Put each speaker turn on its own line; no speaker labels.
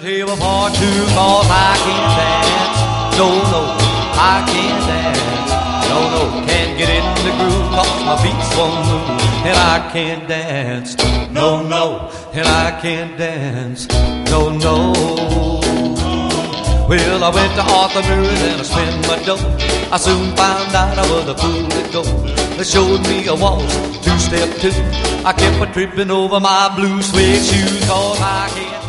table for two, cause I can't dance. No, no, I can't dance. No, no, can't get in the groove, cause my feet won't move. And I can't dance. No, no, and I can't dance. No, no. Well, I went to Arthur Murray's and I spent my dough. I soon found out I was a fool to go. They showed me a waltz, two-step two. I kept a tripping over my blue suede shoes, cause I can't